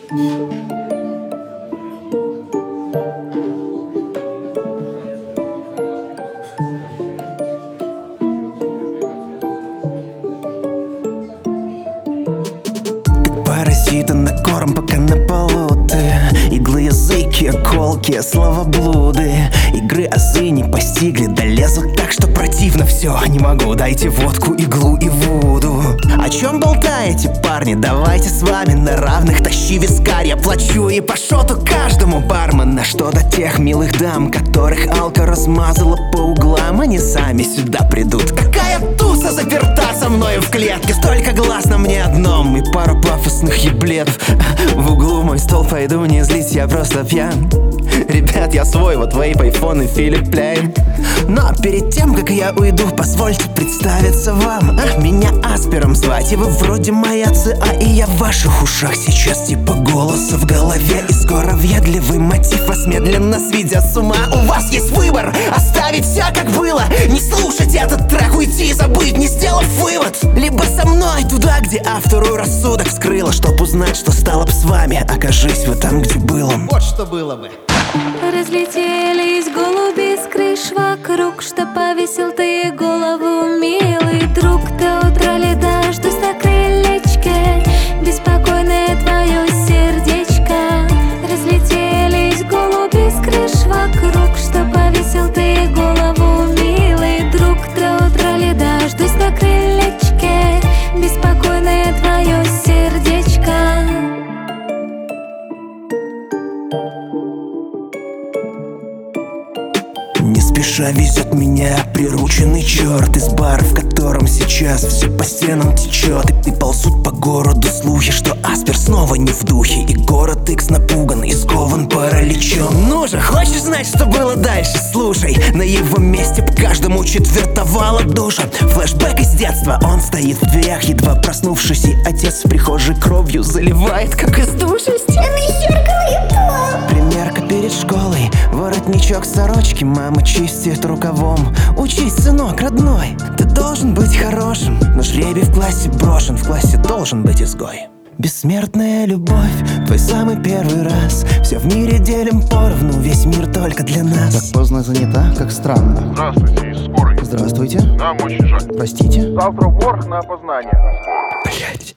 Паразиты на корм, пока на полу ты. Иглы, языки, колки, словоблуды. Игры азы не постигли, да лезут так, что противно все. Не могу, дайте водку, иглу и вуду. О чем болтаете, парни? Давайте с вами на равных. Тащи вискарь, я плачу и по шоту каждому бармена. Что до тех милых дам, которых алка размазала по углам, они сами сюда придут. Какая туса заперта со мною в клетке? Столько глаз на мне одном и пару пафосных еблетов. В углу мой стол, пойду, не злись, я просто пьян. Ребят, я свой, вот вейп, айфон и Филипп Плейн. Но перед тем, как я уйду, позвольте представиться вам. Меня Аспером звать, и вы вроде моя ЦА, и я в ваших ушах сейчас типа голоса в голове. И скоро въедливый мотив вас медленно сведя с ума. У вас есть выбор, оставить все как было, не слушать этот трек, уйти и забыть, не сделав вывод. Либо со мной туда, где автору рассудок вскрыло, чтоб узнать, что стало б с вами. Окажись вы там, где было. Вот что было бы. Разлетелись голуби с крыш вокруг, что повесил ты голову, милый друг. До утра ли дождусь на крылечке, беспокойное твое сердечко. Разлетелись голуби с крыш вокруг, что повесил ты голову, милый друг. До утра ли дождусь на крылечке, беспокойное твое сердечко. Не спеша везет меня прирученный черт из бара, в котором сейчас все по стенам течет. И ползут по городу слухи, что Аспер снова не в духе, и город Икс напуган и скован параличом. Ну же, хочешь знать, что было дальше? Слушай, на его месте б каждому четвертовала душа. Флэшбэк из детства, он стоит в дверях, едва проснувшись, и отец в прихожей кровью заливает, как из души. Стены зеркало и пол. Примерка перед школой, воротничок сорочки мама чистит рукавом. Учись, сынок, родной, ты должен быть хорошим, но жребий в классе брошен, в классе должен быть изгой. Бессмертная любовь, твой самый первый раз. Все в мире делим поровну, весь мир только для нас. Так поздно занята, как странно. Здравствуйте, из скорой. Здравствуйте. Нам очень жаль. Простите. Завтра в морг на опознание. Блять.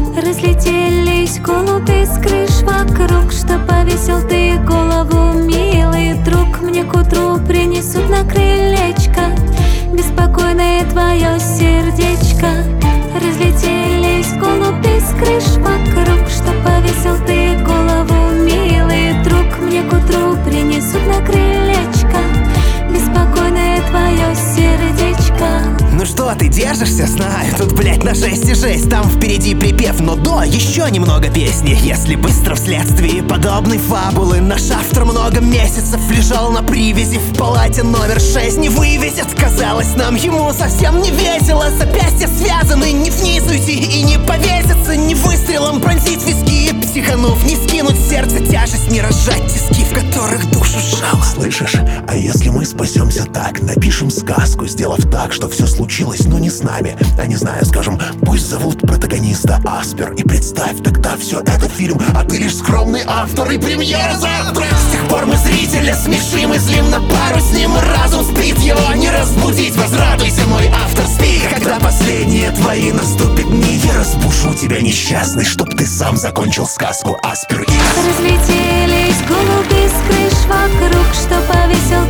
Разлетелись голуби с крыш вокруг, что повесил ты голову, милый друг. Мне к утру принесут на крылечко беспокойное твое сердечко. Разлетелись голуби с крыш вокруг, что повесил ты голову, милый друг. Мне к утру принесут на крылечко беспокойное твое сердечко. Ну что, ты держишься? Знаю, тут, блять, на жесть и жесть. Там впереди припев, но до еще немного песни. Если быстро вследствие подобной фабулы наш автор много месяцев лежал на привязи в палате номер 6. Не вывезет, казалось нам ему совсем не весело. Запястья связаны, не вниз уйти и не повеситься, не выстрелом пронзить виски и психанув, не скинуть в сердце тяжесть, не разжать тиски, в которых душу сжало. Слышишь, а если мы спасемся так, напишем сказку, сделав так, что все случилось, но не с нами, а не знаю, скажем, пусть зовут протагониста Аспер, и представь тогда все это фильм, а ты лишь скромный автор, и премьера завтра. С тех пор мы зрителя смешим и злим на пару с ним, и разум спит, его не разбудить. Возрадуйся, мой автор, спи, когда последние твои наступят дни. Я разбушу тебя, несчастный, чтоб ты сам закончил сказку Аспер Икс. Разлетелись голуби с крыш вокруг, что повесил